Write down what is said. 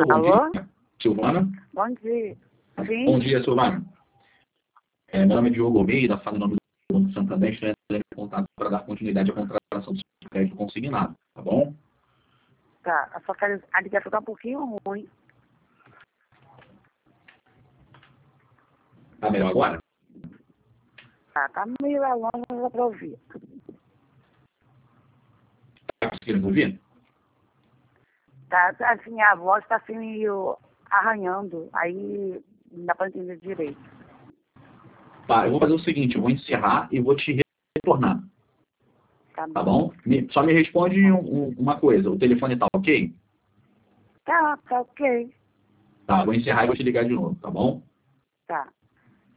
bom Alô? dia. Silvana? Bom dia. Sim. Bom dia, Silvana. Meu nome é Diogo Almeida, falo em nome do Banco Santander, estou entrando em contato para dar continuidade à contratação do seu crédito consignado, tá bom? Tá. Só que a ligação tá um pouquinho ruim. Tá melhor agora? Tá meio longe, mas dá pra ouvir. Tá conseguindo me ouvir? Tá, assim, a voz tá assim meio arranhando. Aí não dá pra entender direito. Tá, eu vou fazer o seguinte, eu vou encerrar e vou te retornar, Tá tá bom. bom? Só me responde uma coisa, o telefone tá ok? Tá ok. Tá, vou encerrar e vou te ligar de novo, tá bom? Tá.